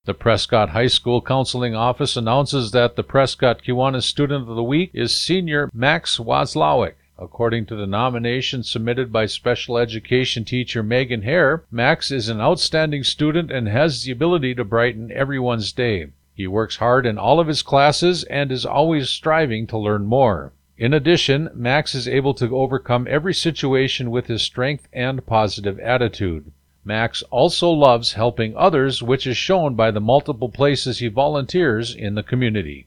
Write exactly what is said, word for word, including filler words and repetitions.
The Prescott High School Counseling Office announces that the Prescott Kiwanis Student of the Week is senior Max Wazlawik. According to the nomination submitted by special education teacher Megan Hare, Max is an outstanding student and has the ability to brighten everyone's day. He works hard in all of his classes and is always striving to learn more. In addition, Max is able to overcome every situation with his strength and positive attitude. Max also loves helping others, which is shown by the multiple places he volunteers in the community.